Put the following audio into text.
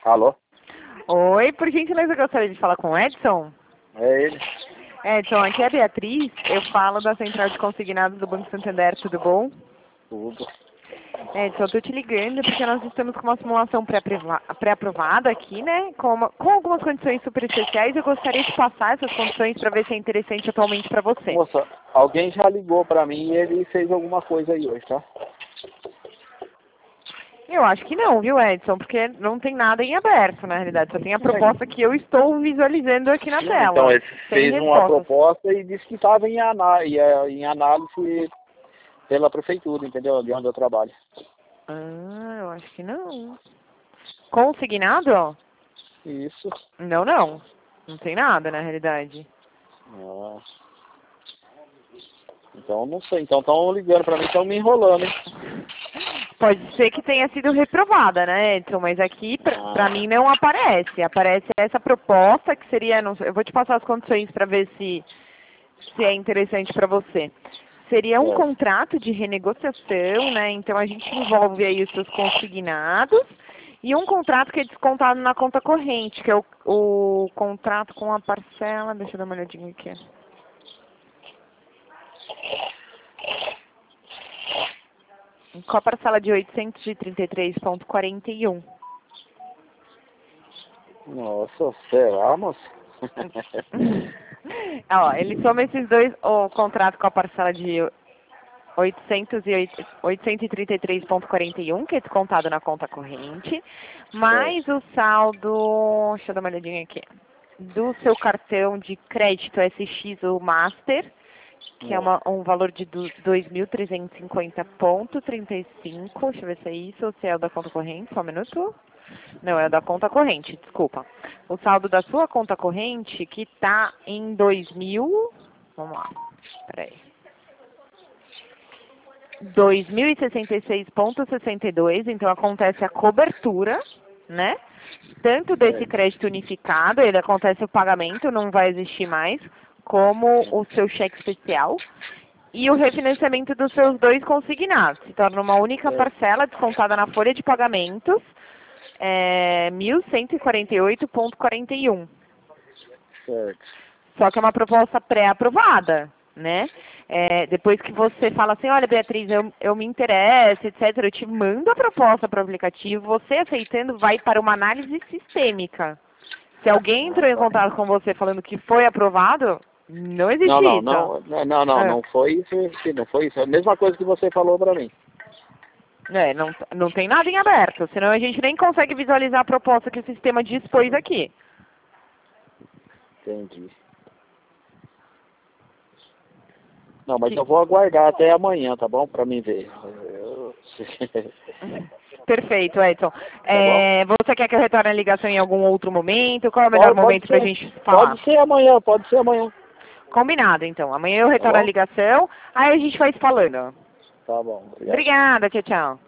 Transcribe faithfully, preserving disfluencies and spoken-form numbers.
Alô? Oi, por gentileza, eu gostaria de falar com o Edson. É ele. Edson, aqui é a Beatriz, eu falo da Central de Consignados do Banco Santander, tudo bom? Tudo. Edson, eu tô te ligando porque nós estamos com uma simulação pré-aprova- pré-aprovada aqui, né? Com, uma- com algumas condições super especiais, eu gostaria de passar essas condições para ver se é interessante atualmente para você. Moça, alguém já ligou pra mim e ele fez alguma coisa aí hoje, tá? Eu acho que não, viu, Edson? Porque não tem nada em aberto, na realidade. Só tem a proposta que eu estou visualizando aqui na Não, tela. então ele Sem fez uma respostas. proposta e disse que estava em, ana ia- em análise pela prefeitura, entendeu? Ali onde eu trabalho. Ah, eu acho que não. Consignado? Isso. Não, não. Não tem nada, na realidade. Ah. Então não sei. Então estão ligando pra mim, estão me enrolando, hein? Pode ser que tenha sido reprovada, né, Edson? Mas aqui, pra, pra mim, não aparece. Aparece essa proposta, que seria... Não sei, eu vou te passar as condições para ver se, se é interessante para você. Seria um É. contrato de renegociação, né? Então, a gente envolve aí os seus consignados e um contrato que é descontado na conta corrente, que é o, o contrato com a parcela... Deixa eu dar uma olhadinha aqui. Com a parcela de oitocentos e trinta e três vírgula quarenta e um. Nossa, será, moça? Ó, ele soma esses dois, o contrato com a parcela de oitocentos e trinta e três vírgula quarenta e um, que é descontado na conta corrente, mais o saldo, deixa eu dar uma olhadinha aqui, do seu cartão de crédito S X, o Master, que é uma, um valor de dois mil trezentos e cinquenta vírgula trinta e cinco, deixa eu ver se é isso ou se é o da conta corrente, só um minuto. Não, é o da conta corrente, desculpa. O saldo da sua conta corrente, que está em dois mil, vamos lá, peraí. dois mil e sessenta e seis vírgula sessenta e dois, então acontece a cobertura, né? Tanto desse crédito unificado, ele acontece o pagamento, não vai existir mais, como o seu cheque especial e o refinanciamento dos seus dois consignados. Se torna uma única parcela descontada na folha de pagamentos, é mil cento e quarenta e oito vírgula quarenta e um. Certo. Só que é uma proposta pré-aprovada, né? É, depois que você fala assim, olha, Beatriz, eu, eu me interesso, etcétera, eu te mando a proposta para o aplicativo, você aceitando vai para uma análise sistêmica. Se alguém entrou em contato com você falando que foi aprovado, não existe Não, não, isso. não, não, não, não, É. não foi isso, não foi isso. É a mesma coisa que você falou pra mim. É, não, não tem nada em aberto, senão a gente nem consegue visualizar a proposta que o sistema dispôs aqui. Entendi. Não, mas eu vou aguardar até amanhã, tá bom? Pra mim ver. Eu... Perfeito, Edson. Tá É, você quer que eu retorne a ligação em algum outro momento? Qual é o melhor pode, pode momento para a ser, gente falar? pode ser amanhã, pode ser amanhã. Combinado, então. Amanhã eu retorno Tá a bom? ligação, aí a gente vai se falando. Tá bom, obrigado. Obrigada, tchau, tchau.